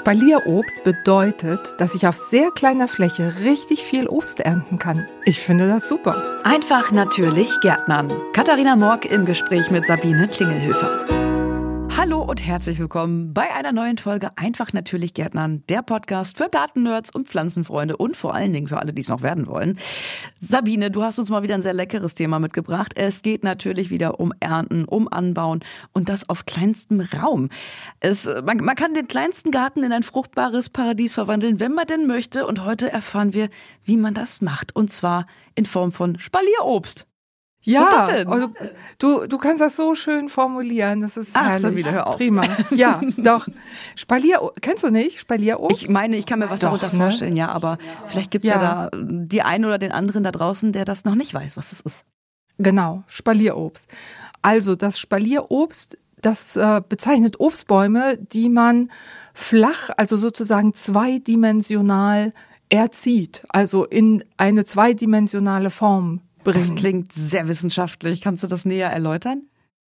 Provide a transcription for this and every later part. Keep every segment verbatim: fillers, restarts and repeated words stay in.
Spalierobst bedeutet, dass ich auf sehr kleiner Fläche richtig viel Obst ernten kann. Ich finde das super. Einfach natürlich Gärtnern. Katharina Morg im Gespräch mit Sabine Klingelhöfer. Hallo und herzlich willkommen bei einer neuen Folge Einfach natürlich Gärtnern, der Podcast für Gartennerds und Pflanzenfreunde und vor allen Dingen für alle, die es noch werden wollen. Sabine, du hast uns mal wieder ein sehr leckeres Thema mitgebracht. Es geht natürlich wieder um Ernten, um Anbauen und das auf kleinstem Raum. Es, man, man kann den kleinsten Garten in ein fruchtbares Paradies verwandeln, wenn man denn möchte. Und heute erfahren wir, wie man das macht. Und zwar in Form von Spalierobst. Ja, was ist das denn? Also, du, du kannst das so schön formulieren, das ist Ach, herrlich. Sabine, hör auf. Prima. Ja, doch. Spalier, kennst du nicht Spalierobst? Ich meine, ich kann mir was Doch, darunter ne? vorstellen, ja, aber vielleicht gibt es ja. Ja. da die einen oder den anderen da draußen, der das noch nicht weiß, was das ist. Genau, Spalierobst. Also das Spalierobst, das äh, bezeichnet Obstbäume, die man flach, also sozusagen zweidimensional erzieht, also in eine zweidimensionale Form bringen. Das klingt sehr wissenschaftlich. Kannst du das näher erläutern?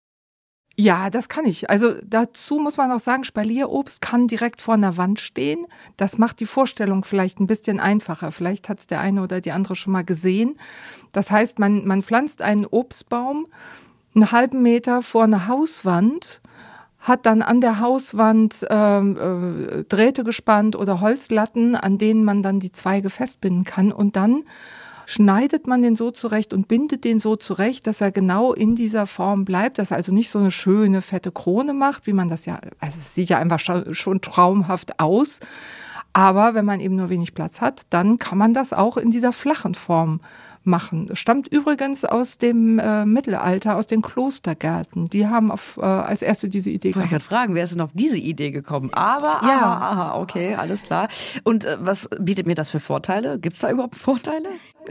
Ja, das kann ich. Also dazu muss man auch sagen, Spalierobst kann direkt vor einer Wand stehen. Das macht die Vorstellung vielleicht ein bisschen einfacher. Vielleicht hat es der eine oder die andere schon mal gesehen. Das heißt, man, man pflanzt einen Obstbaum einen halben Meter vor eine Hauswand, hat dann an der Hauswand ähm, äh, Drähte gespannt oder Holzlatten, an denen man dann die Zweige festbinden kann. Und dann schneidet man den so zurecht und bindet den so zurecht, dass er genau in dieser Form bleibt, dass er also nicht so eine schöne, fette Krone macht, wie man das ja, also es sieht ja einfach schon traumhaft aus. Aber wenn man eben nur wenig Platz hat, dann kann man das auch in dieser flachen Form machen. Das stammt übrigens aus dem äh, Mittelalter, aus den Klostergärten. Die haben auf, äh, als erste diese Idee Ich wollte gehabt. gerade fragen, wer ist denn auf diese Idee gekommen? Aber, Ja. aha, aha, okay, alles klar. Und äh, was bietet mir das für Vorteile? Gibt es da überhaupt Vorteile?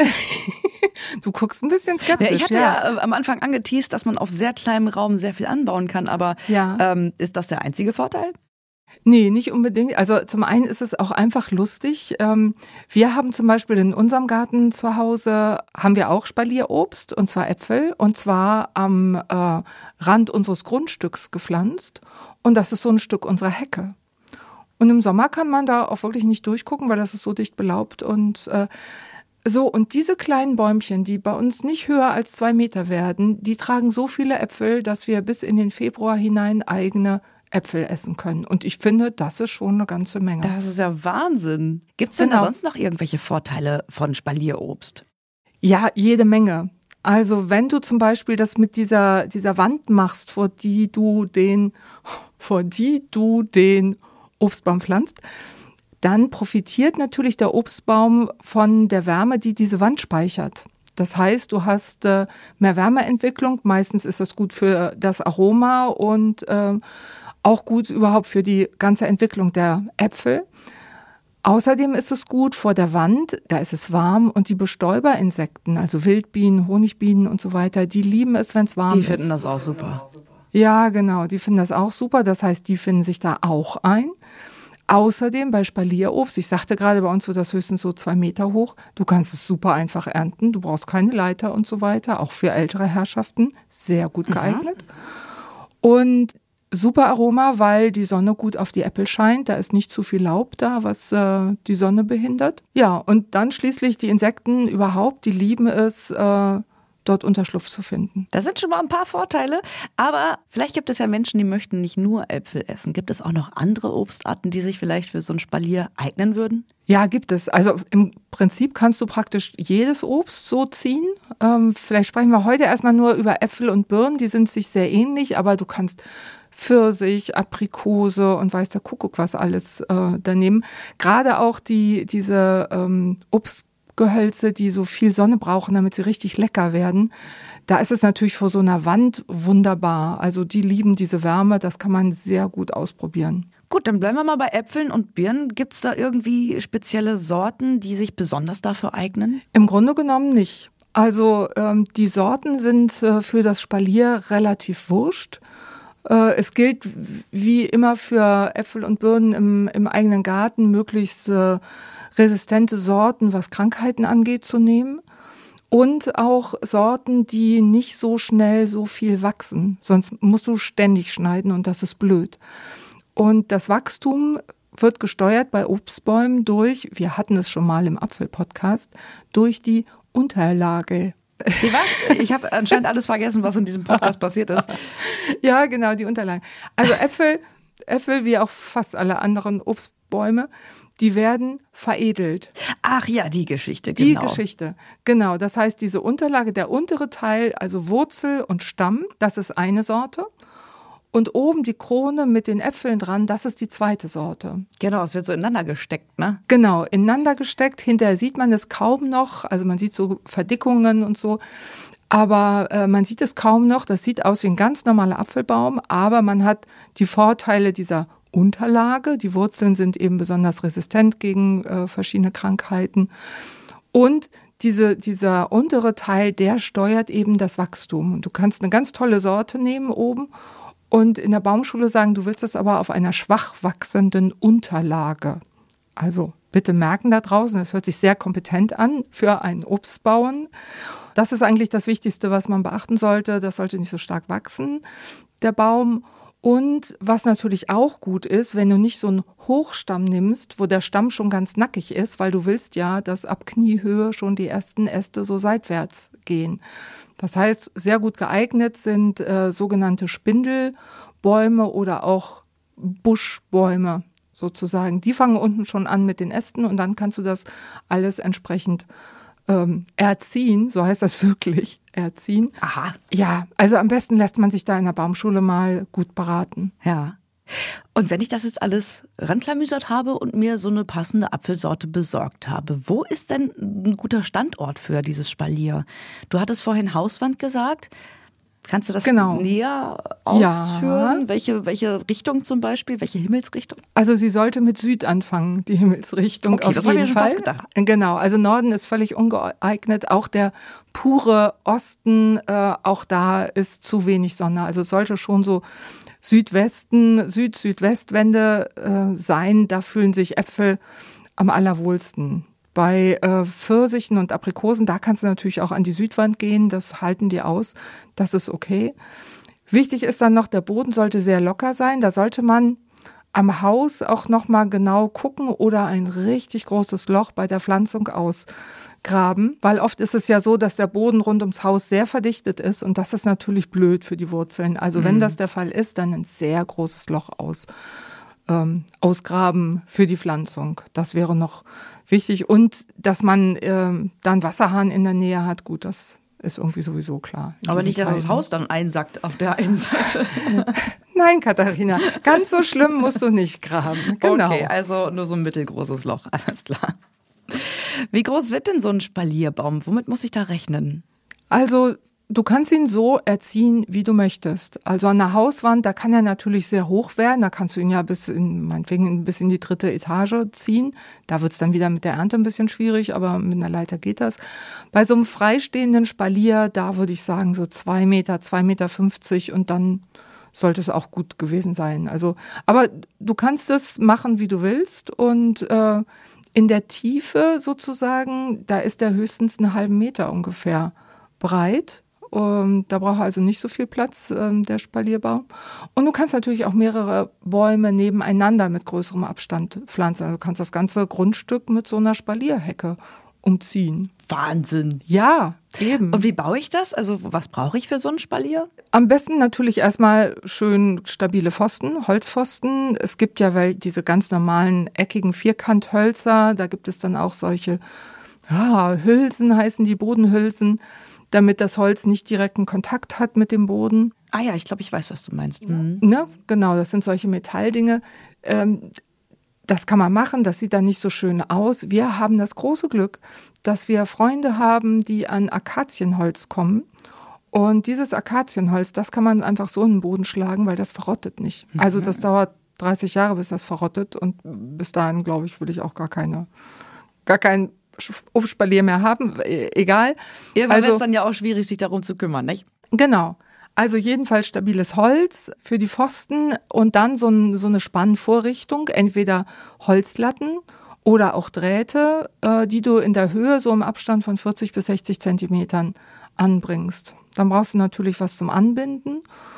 Du guckst ein bisschen skeptisch. Ja, ich hatte ja. ja, äh, am Anfang angeteast, dass man auf sehr kleinem Raum sehr viel anbauen kann, aber Ja. ähm, ist das der einzige Vorteil? Nee, nicht unbedingt. Also zum einen ist es auch einfach lustig. Ähm, wir haben zum Beispiel in unserem Garten zu Hause, haben wir auch Spalierobst, und zwar Äpfel, und zwar am äh, Rand unseres Grundstücks gepflanzt. Und das ist so ein Stück unserer Hecke. Und im Sommer kann man da auch wirklich nicht durchgucken, weil das ist so dicht belaubt. Und äh, so, und diese kleinen Bäumchen, die bei uns nicht höher als zwei Meter werden, die tragen so viele Äpfel, dass wir bis in den Februar hinein eigene Äpfel essen können. Und ich finde, das ist schon eine ganze Menge. Das ist ja Wahnsinn. Gibt es denn Genau. da sonst noch irgendwelche Vorteile von Spalierobst? Ja, jede Menge. Also wenn du zum Beispiel das mit dieser, dieser Wand machst, vor die du den, vor die du den Obstbaum pflanzt, dann profitiert natürlich der Obstbaum von der Wärme, die diese Wand speichert. Das heißt, du hast äh, mehr Wärmeentwicklung. Meistens ist das gut für das Aroma und äh, auch gut überhaupt für die ganze Entwicklung der Äpfel. Außerdem ist es gut vor der Wand, da ist es warm, und die Bestäuberinsekten, also Wildbienen, Honigbienen und so weiter, die lieben es, wenn es warm Die ist. finden das auch super. Ja, genau, die finden das auch super. Das heißt, die finden sich da auch ein. Außerdem bei Spalierobst, ich sagte gerade, bei uns wird das höchstens so zwei Meter hoch. Du kannst es super einfach ernten. Du brauchst keine Leiter und so weiter. Auch für ältere Herrschaften sehr gut geeignet. Mhm. Und super Aroma, weil die Sonne gut auf die Äpfel scheint. Da ist nicht zu viel Laub da, was äh, die Sonne behindert. Ja, und dann schließlich die Insekten überhaupt, die lieben es, äh, dort Unterschlupf zu finden. Das sind schon mal ein paar Vorteile, aber vielleicht gibt es ja Menschen, die möchten nicht nur Äpfel essen. Gibt es auch noch andere Obstarten, die sich vielleicht für so ein Spalier eignen würden? Ja, gibt es. Also im Prinzip kannst du praktisch jedes Obst so ziehen. Ähm, vielleicht sprechen wir heute erstmal nur über Äpfel und Birnen, die sind sich sehr ähnlich, aber du kannst Pfirsich, Aprikose und weiß der Kuckuck was alles äh, daneben. Gerade auch die diese ähm, Obstgehölze, die so viel Sonne brauchen, damit sie richtig lecker werden. Da ist es natürlich vor so einer Wand wunderbar. Also die lieben diese Wärme, das kann man sehr gut ausprobieren. Gut, dann bleiben wir mal bei Äpfeln und Birnen. Gibt es da irgendwie spezielle Sorten, die sich besonders dafür eignen? Im Grunde genommen nicht. Also ähm, die Sorten sind äh, für das Spalier relativ wurscht. Äh, es gilt wie immer für Äpfel und Birnen im, im eigenen Garten, möglichst äh, resistente Sorten, was Krankheiten angeht, zu nehmen. Und auch Sorten, die nicht so schnell so viel wachsen. Sonst musst du ständig schneiden und das ist blöd. Und das Wachstum wird gesteuert bei Obstbäumen durch, wir hatten es schon mal im Apfel-Podcast, durch die Unterlage. Die was? Ich habe anscheinend alles vergessen, was in diesem Podcast passiert ist. Ja, genau, die Unterlagen. Also Äpfel, Äpfel wie auch fast alle anderen Obstbäume, die werden veredelt. Ach ja, die Geschichte, genau. Die Geschichte, genau. Das heißt, diese Unterlage, der untere Teil, also Wurzel und Stamm, das ist eine Sorte. Und oben die Krone mit den Äpfeln dran, das ist die zweite Sorte. Genau, es wird so ineinander gesteckt, ne? Genau, ineinander gesteckt. Hinterher sieht man es kaum noch. Also man sieht so Verdickungen und so. Aber äh, man sieht es kaum noch. Das sieht aus wie ein ganz normaler Apfelbaum. Aber man hat die Vorteile dieser Unterlage. Die Wurzeln sind eben besonders resistent gegen äh, verschiedene Krankheiten. Und diese, dieser untere Teil, der steuert eben das Wachstum. Und du kannst eine ganz tolle Sorte nehmen oben und in der Baumschule sagen, du willst es aber auf einer schwach wachsenden Unterlage. Also bitte merken da draußen, das hört sich sehr kompetent an für einen Obstbauern. Das ist eigentlich das Wichtigste, was man beachten sollte. Das sollte nicht so stark wachsen, der Baum. Und was natürlich auch gut ist, wenn du nicht so einen Hochstamm nimmst, wo der Stamm schon ganz nackig ist, weil du willst ja, dass ab Kniehöhe schon die ersten Äste so seitwärts gehen. Das heißt, sehr gut geeignet sind äh, sogenannte Spindelbäume oder auch Buschbäume sozusagen. Die fangen unten schon an mit den Ästen und dann kannst du das alles entsprechend ähm, erziehen, so heißt das wirklich, erziehen. Aha. Ja, also am besten lässt man sich da in der Baumschule mal gut beraten. Ja. Und wenn ich das jetzt alles ranklamüsert habe und mir so eine passende Apfelsorte besorgt habe, wo ist denn ein guter Standort für dieses Spalier? Du hattest vorhin Hauswand gesagt. Kannst du das genau. näher ausführen? Ja. Welche, welche Richtung zum Beispiel? Welche Himmelsrichtung? Also sie sollte mit Süd anfangen, die Himmelsrichtung. Okay, auf das jeden habe ich mir Fall. schon fast gedacht. Genau, also Norden ist völlig ungeeignet. Auch der pure Osten, äh, auch da ist zu wenig Sonne. Also es sollte schon so Südwesten, Süd-Südwestwände äh, sein. Da fühlen sich Äpfel am allerwohlsten. Bei äh, Pfirsichen und Aprikosen, da kannst du natürlich auch an die Südwand gehen, das halten die aus, das ist okay. Wichtig ist dann noch, der Boden sollte sehr locker sein, da sollte man am Haus auch nochmal genau gucken oder ein richtig großes Loch bei der Pflanzung ausgraben, weil oft ist es ja so, dass der Boden rund ums Haus sehr verdichtet ist und das ist natürlich blöd für die Wurzeln. Also mhm. wenn das der Fall ist, dann ein sehr großes Loch aus, ähm, ausgraben für die Pflanzung, das wäre noch wichtig und dass man äh, dann Wasserhahn in der Nähe hat, gut, das ist irgendwie sowieso klar. Aber nicht, dass Zeiten. Das Haus dann einsackt auf der einen Seite. Nein, Katharina, ganz so schlimm musst du nicht graben. Genau. Okay, also nur so ein mittelgroßes Loch, alles klar. Wie groß wird denn so ein Spalierbaum? Womit muss ich da rechnen? Also du kannst ihn so erziehen, wie du möchtest. Also an der Hauswand, da kann er natürlich sehr hoch werden. Da kannst du ihn ja bis in, meinetwegen bis in die dritte Etage ziehen. Da wird's dann wieder mit der Ernte ein bisschen schwierig, aber mit einer Leiter geht das. Bei so einem freistehenden Spalier, da würde ich sagen so zwei Meter, zwei Meter fünfzig und dann sollte es auch gut gewesen sein. Also, aber du kannst es machen, wie du willst und äh, in der Tiefe sozusagen, da ist der höchstens einen halben Meter ungefähr breit. Um, da braucht er also nicht so viel Platz, ähm, der Spalierbaum. Und du kannst natürlich auch mehrere Bäume nebeneinander mit größerem Abstand pflanzen. Also du kannst das ganze Grundstück mit so einer Spalierhecke umziehen. Wahnsinn. Ja, eben. Und wie baue ich das? Also was brauche ich für so einen Spalier? Am besten natürlich erstmal schön stabile Pfosten, Holzpfosten. Es gibt ja diese ganz normalen eckigen Vierkanthölzer. Da gibt es dann auch solche ja, Hülsen, heißen die Bodenhülsen, damit das Holz nicht direkten Kontakt hat mit dem Boden. Ah ja, ich glaube, ich weiß, was du meinst. Mhm. Ne? Genau, das sind solche Metalldinge. Ähm, das kann man machen, das sieht dann nicht so schön aus. Wir haben das große Glück, dass wir Freunde haben, die an Akazienholz kommen. Und dieses Akazienholz, das kann man einfach so in den Boden schlagen, weil das verrottet nicht. Also das dauert dreißig Jahre, bis das verrottet. Und bis dahin, glaube ich, will ich auch gar keine, gar keinen Obstspalier mehr haben, egal. Irgendwann also, wird es dann ja auch schwierig, sich darum zu kümmern, nicht? Genau. Also jedenfalls stabiles Holz für die Pfosten und dann so, ein, so eine Spannvorrichtung, entweder Holzlatten oder auch Drähte, äh, die du in der Höhe so im Abstand von vierzig bis sechzig Zentimetern anbringst. Dann brauchst du natürlich was zum Anbinden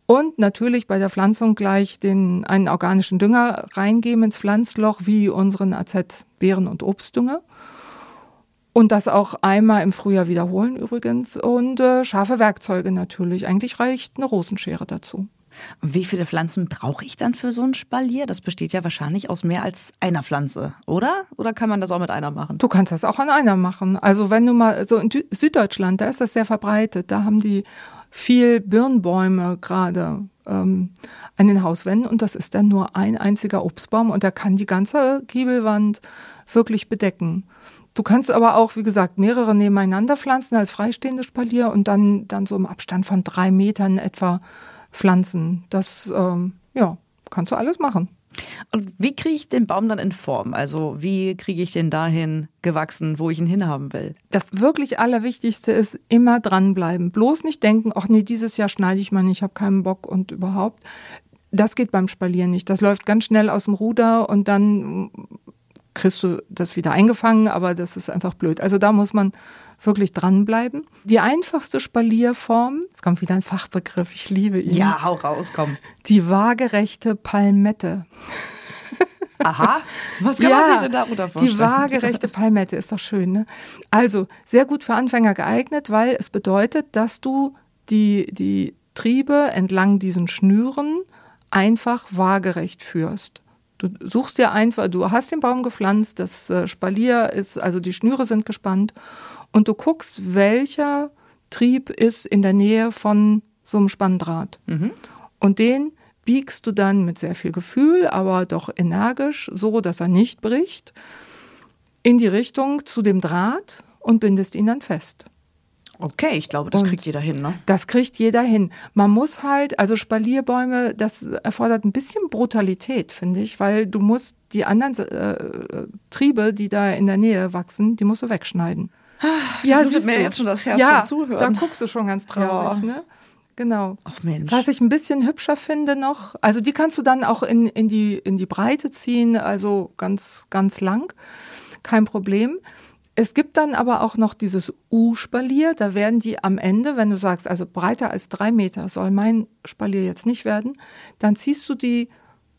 Und natürlich bei der Pflanzung gleich den, einen organischen Dünger reingeben ins Pflanzloch, wie unseren A Z-Beeren- und Obstdünger. Und das auch einmal im Frühjahr wiederholen übrigens. Und äh, scharfe Werkzeuge natürlich. Eigentlich reicht eine Rosenschere dazu. Wie viele Pflanzen brauche ich dann für so ein Spalier? Das besteht ja wahrscheinlich aus mehr als einer Pflanze, oder? Oder kann man das auch mit einer machen? Du kannst das auch an einer machen. Also wenn du mal, so in Süddeutschland, da ist das sehr verbreitet. Da haben die viel Birnbäume gerade ähm, an den Hauswänden und das ist dann nur ein einziger Obstbaum und der kann die ganze Giebelwand wirklich bedecken. Du kannst aber auch, wie gesagt, mehrere nebeneinander pflanzen als freistehendes Spalier und dann, dann so im Abstand von drei Metern etwa pflanzen. Das, ähm, ja, kannst du alles machen. Und wie kriege ich den Baum dann in Form? Also wie kriege ich den dahin gewachsen, wo ich ihn hinhaben will? Das wirklich Allerwichtigste ist, immer dranbleiben. Bloß nicht denken, ach nee, dieses Jahr schneide ich mal nicht, ich habe keinen Bock und überhaupt. Das geht beim Spalieren nicht. Das läuft ganz schnell aus dem Ruder und dann kriegst du das wieder eingefangen, aber das ist einfach blöd. Also da muss man wirklich dranbleiben. Die einfachste Spalierform, es kommt wieder ein Fachbegriff, ich liebe ihn. Ja, hau raus, komm. Die waagerechte Palmette. Aha, was kann ja, man sich denn darunter vorstellen? Die waagerechte Palmette ist doch schön, ne? Also sehr gut für Anfänger geeignet, weil es bedeutet, dass du die, die Triebe entlang diesen Schnüren einfach waagerecht führst. Du suchst dir einfach, du hast den Baum gepflanzt, das Spalier ist, also die Schnüre sind gespannt und du guckst, welcher Trieb ist in der Nähe von so einem Spanndraht. Mhm. Und den biegst du dann mit sehr viel Gefühl, aber doch energisch, so dass er nicht bricht, in die Richtung zu dem Draht und bindest ihn dann fest. Okay, ich glaube, das und kriegt jeder hin, ne? Das kriegt jeder hin. Man muss halt, also Spalierbäume, das erfordert ein bisschen Brutalität, finde ich, weil du musst die anderen äh, Triebe, die da in der Nähe wachsen, die musst du wegschneiden. Ach, ja, siehst mir du jetzt schon das Herz ja, vom Zuhören. Da guckst du schon ganz traurig, ja. Ne? Genau. Ach Mensch. Was ich ein bisschen hübscher finde noch, also die kannst du dann auch in, in, die, in die Breite ziehen, also ganz, ganz lang, kein Problem. Es gibt dann aber auch noch dieses U-Spalier, da werden die am Ende, wenn du sagst, also breiter als drei Meter soll mein Spalier jetzt nicht werden, dann ziehst du die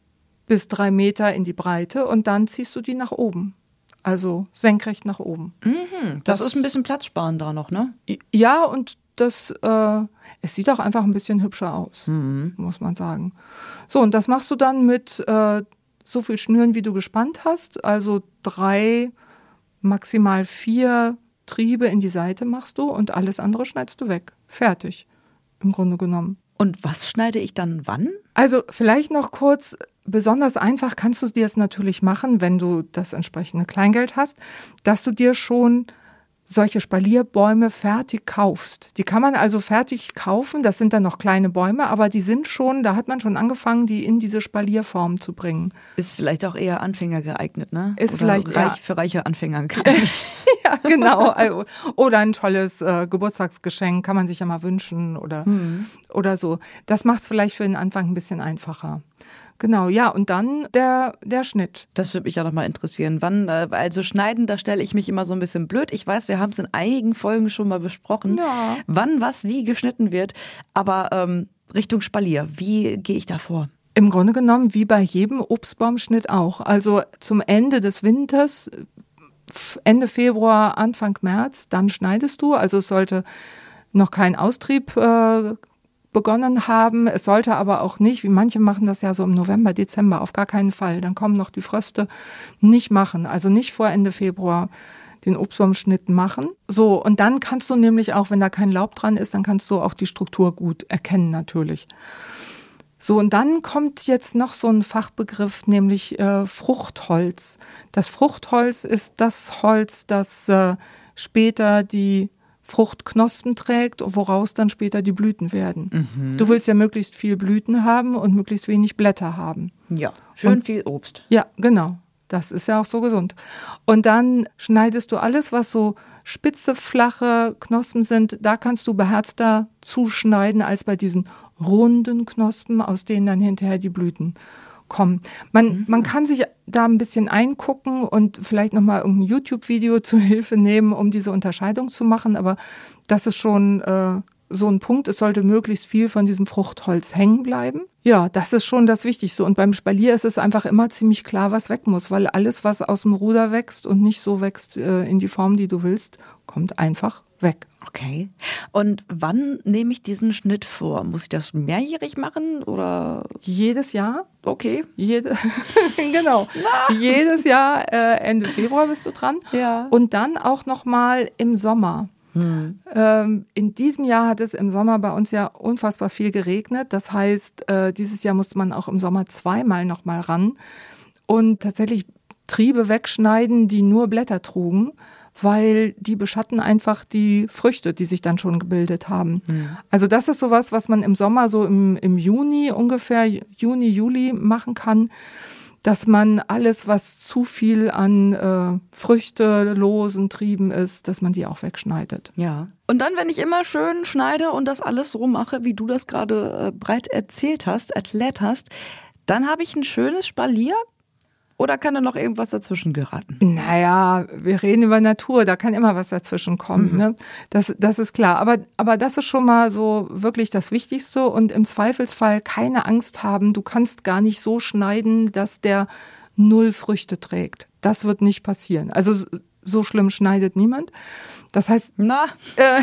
bis drei Meter in die Breite und dann ziehst du die nach oben, also senkrecht nach oben. Mhm, das, das ist ein bisschen platzsparender noch, ne? Ja, und das, äh, es sieht auch einfach ein bisschen hübscher aus, mhm. muss man sagen. So, und das machst du dann mit äh, so viel Schnüren, wie du gespannt hast, also drei maximal vier Triebe in die Seite machst du und alles andere schneidest du weg. Fertig, im Grunde genommen. Und was schneide ich dann wann? Also vielleicht noch kurz, besonders einfach kannst du dir es natürlich machen, wenn du das entsprechende Kleingeld hast, dass du dir schon solche Spalierbäume fertig kaufst. Die kann man also fertig kaufen, das sind dann noch kleine Bäume, aber die sind schon, da hat man schon angefangen, die in diese Spalierform zu bringen. Ist vielleicht auch eher Anfänger geeignet, ne? Ist Oder vielleicht reich, ja. für reiche Anfänger geeignet. Ja, genau. Oder ein tolles äh, Geburtstagsgeschenk kann man sich ja mal wünschen oder, mhm. oder so. Das macht es vielleicht für den Anfang ein bisschen einfacher. Genau, ja, und dann der, der Schnitt. Das würde mich ja nochmal interessieren. Wann, also schneiden, da stelle ich mich immer so ein bisschen blöd. Ich weiß, wir haben es in einigen Folgen schon mal besprochen, ja. wann was wie geschnitten wird. Aber ähm, Richtung Spalier, wie gehe ich da vor? Im Grunde genommen wie bei jedem Obstbaumschnitt auch. Also zum Ende des Winters, Ende Februar, Anfang März, dann schneidest du. Also es sollte noch kein Austrieb äh, begonnen haben. Es sollte aber auch nicht, wie manche machen das ja so im November, Dezember, auf gar keinen Fall. Dann kommen noch die Fröste, nicht machen. Also nicht vor Ende Februar den Obstbaumschnitt machen. So, und dann kannst du nämlich auch, wenn da kein Laub dran ist, dann kannst du auch die Struktur gut erkennen natürlich. So, und dann kommt jetzt noch so ein Fachbegriff, nämlich äh, Fruchtholz. Das Fruchtholz ist das Holz, das äh, später die Fruchtknospen trägt, woraus dann später die Blüten werden. Mhm. Du willst ja möglichst viel Blüten haben und möglichst wenig Blätter haben. Ja, schön und, viel Obst. Ja, genau. Das ist ja auch so gesund. Und dann schneidest du alles, was so spitze, flache Knospen sind, da kannst du beherzter zuschneiden als bei diesen runden Knospen, aus denen dann hinterher die Blüten kommen. Man, mhm. man kann sich da ein bisschen eingucken und vielleicht nochmal irgendein YouTube-Video zur Hilfe nehmen, um diese Unterscheidung zu machen, aber das ist schon äh, so ein Punkt, es sollte möglichst viel von diesem Fruchtholz hängen bleiben. Ja, das ist schon das Wichtigste. Und beim Spalier ist es einfach immer ziemlich klar, was weg muss, weil alles, was aus dem Ruder wächst und nicht so wächst äh, in die Form, die du willst, kommt einfach weg. Okay. Und wann nehme ich diesen Schnitt vor? Muss ich das mehrjährig machen oder? Jedes Jahr. Okay. Jede, genau. Jedes Jahr äh, Ende Februar bist du dran. Ja. Und dann auch nochmal im Sommer. Hm. Ähm, in diesem Jahr hat es im Sommer bei uns ja unfassbar viel geregnet. Das heißt, äh, dieses Jahr musste man auch im Sommer zweimal nochmal ran und tatsächlich Triebe wegschneiden, die nur Blätter trugen, weil die beschatten einfach die Früchte, die sich dann schon gebildet haben. Mhm. Also das ist sowas, was man im Sommer so im, im Juni ungefähr, Juni, Juli machen kann, dass man alles, was zu viel an äh, Früchte, losen Trieben ist, dass man die auch wegschneidet. Ja. Und dann, wenn ich immer schön schneide und das alles so mache, wie du das gerade äh, breit erzählt hast, erklärt hast, dann habe ich ein schönes Spalier. Oder kann da noch irgendwas dazwischen geraten? Naja, wir reden über Natur, da kann immer was dazwischen kommen. Mhm. Ne? Das, das ist klar. Aber, aber das ist schon mal so wirklich das Wichtigste. Und im Zweifelsfall keine Angst haben. Du kannst gar nicht so schneiden, dass der null Früchte trägt. Das wird nicht passieren. Also so schlimm schneidet niemand. Das heißt, na, äh,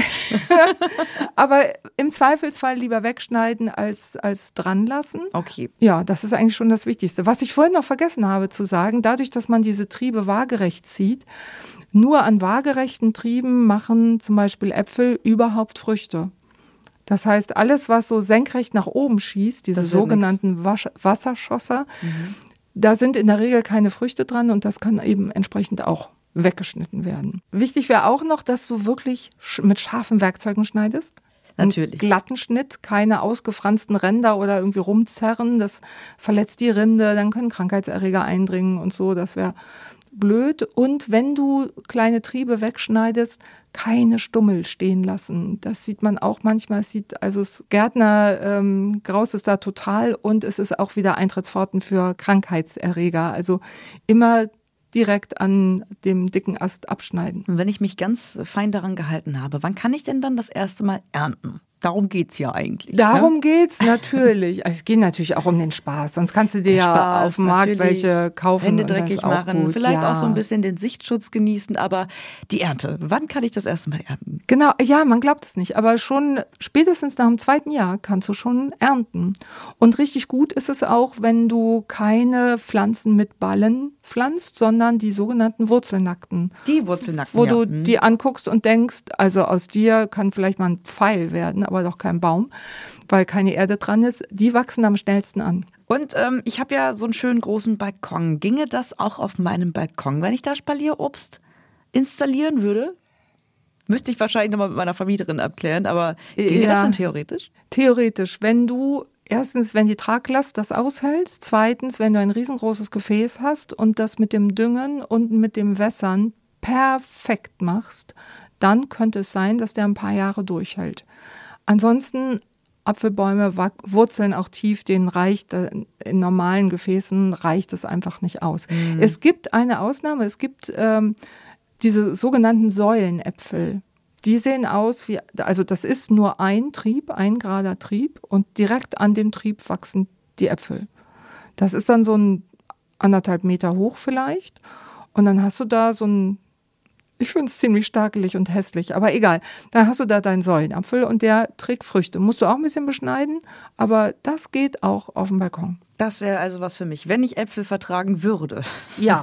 aber im Zweifelsfall lieber wegschneiden als, als dran lassen. Okay. Ja, das ist eigentlich schon das Wichtigste. Was ich vorhin noch vergessen habe zu sagen, dadurch, dass man diese Triebe waagerecht zieht, nur an waagerechten Trieben machen zum Beispiel Äpfel überhaupt Früchte. Das heißt, alles, was so senkrecht nach oben schießt, diese sogenannten Wasch- Wasserschosser, mhm. da sind in der Regel keine Früchte dran und das kann eben entsprechend auch weggeschnitten werden. Wichtig wäre auch noch, dass du wirklich mit scharfen Werkzeugen schneidest. Natürlich. Einen glatten Schnitt, keine ausgefransten Ränder oder irgendwie rumzerren. Das verletzt die Rinde, dann können Krankheitserreger eindringen und so. Das wäre blöd. Und wenn du kleine Triebe wegschneidest, keine Stummel stehen lassen. Das sieht man auch manchmal. Es sieht, also das Gärtner ähm, graust es da total und es ist auch wieder Eintrittspforten für Krankheitserreger. Also immer direkt an dem dicken Ast abschneiden. Und wenn ich mich ganz fein daran gehalten habe, wann kann ich denn dann das erste Mal ernten? Darum geht's ja eigentlich. Darum ne? geht's natürlich. Es geht natürlich auch um den Spaß. Sonst kannst du dir ja Spaß, auf dem Markt welche kaufen. Hände und dreckig das ist auch machen, gut. vielleicht ja. auch so ein bisschen den Sichtschutz genießen, aber die Ernte, wann kann ich das erste Mal ernten? Genau, ja, man glaubt es nicht, aber schon spätestens nach dem zweiten Jahr kannst du schon ernten. Und richtig gut ist es auch, wenn du keine Pflanzen mit Ballen pflanzt, sondern die sogenannten Wurzelnackten. Die Wurzelnackten, Wo ja. du hm. die anguckst und denkst, also aus dir kann vielleicht mal ein Pfeil werden, aber doch kein Baum, weil keine Erde dran ist. Die wachsen am schnellsten an. Und ähm, ich habe ja so einen schönen großen Balkon. Ginge das auch auf meinem Balkon, wenn ich da Spalierobst installieren würde? Müsste ich wahrscheinlich nochmal mit meiner Vermieterin abklären, aber ginge ja, das denn theoretisch? Theoretisch, wenn du erstens, wenn die Traglast das aushält, zweitens, wenn du ein riesengroßes Gefäß hast und das mit dem Düngen und mit dem Wässern perfekt machst, dann könnte es sein, dass der ein paar Jahre durchhält. Ansonsten Apfelbäume wurzeln auch tief, denen reicht, in normalen Gefäßen reicht es einfach nicht aus. Mhm. Es gibt eine Ausnahme, es gibt ähm, diese sogenannten Säulenäpfel. Die sehen aus wie, also das ist nur ein Trieb, ein gerader Trieb und direkt an dem Trieb wachsen die Äpfel. Das ist dann so ein anderthalb Meter hoch vielleicht und dann hast du da so ein, ich finde es ziemlich stakelig und hässlich, aber egal. Dann hast du da deinen Säulenapfel und der trägt Früchte. Musst du auch ein bisschen beschneiden, aber das geht auch auf dem Balkon. Das wäre also was für mich, wenn ich Äpfel vertragen würde. Ja,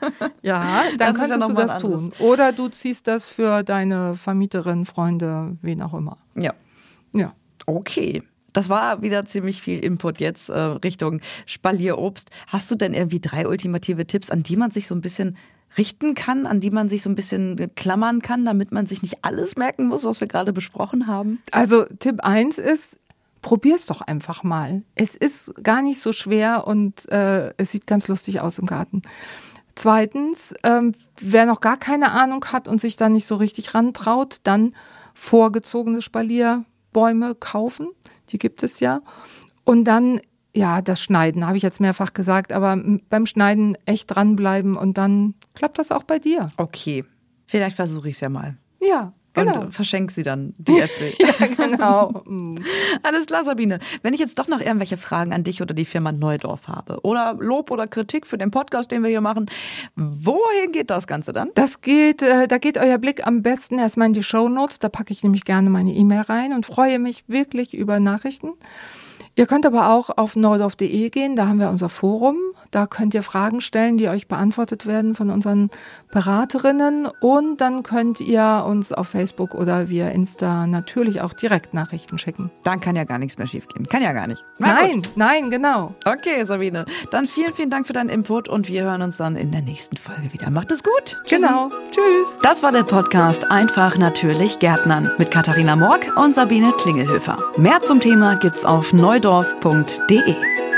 ja, dann das könntest ja du das tun. Oder du ziehst das für deine Vermieterin, Freunde, wen auch immer. Ja. Ja. Okay. Das war wieder ziemlich viel Input jetzt äh, Richtung Spalierobst. Hast du denn irgendwie drei ultimative Tipps, an die man sich so ein bisschen richten kann, an die man sich so ein bisschen klammern kann, damit man sich nicht alles merken muss, was wir gerade besprochen haben? Also Tipp eins ist, probier's doch einfach mal. Es ist gar nicht so schwer und äh, es sieht ganz lustig aus im Garten. Zweitens, ähm, wer noch gar keine Ahnung hat und sich da nicht so richtig rantraut, dann vorgezogene Spalierbäume kaufen. Die gibt es ja. Und dann, ja, das Schneiden, habe ich jetzt mehrfach gesagt, aber beim Schneiden echt dranbleiben und dann klappt das auch bei dir. Okay, vielleicht versuche ich es ja mal. Ja. Genau. Und verschenk sie dann, die Äpfel. Ja, genau. Alles klar, Sabine. Wenn ich jetzt doch noch irgendwelche Fragen an dich oder die Firma Neudorf habe oder Lob oder Kritik für den Podcast, den wir hier machen, wohin geht das Ganze dann? Das geht, äh, da geht euer Blick am besten erstmal in die Shownotes. Da packe ich nämlich gerne meine E-Mail rein und freue mich wirklich über Nachrichten. Ihr könnt aber auch auf neudorf punkt de gehen, da haben wir unser Forum. Da könnt ihr Fragen stellen, die euch beantwortet werden von unseren Beraterinnen. Und dann könnt ihr uns auf Facebook oder via Insta natürlich auch Direktnachrichten schicken. Dann kann ja gar nichts mehr schiefgehen. Kann ja gar nicht. Nein, nein, genau. Okay, Sabine. Dann vielen, vielen Dank für deinen Input und wir hören uns dann in der nächsten Folge wieder. Macht es gut. Tschüssi. Genau. Tschüss. Das war der Podcast Einfach natürlich Gärtnern mit Katharina Morck und Sabine Klingelhöfer. Mehr zum Thema gibt's auf neudorf punkt de.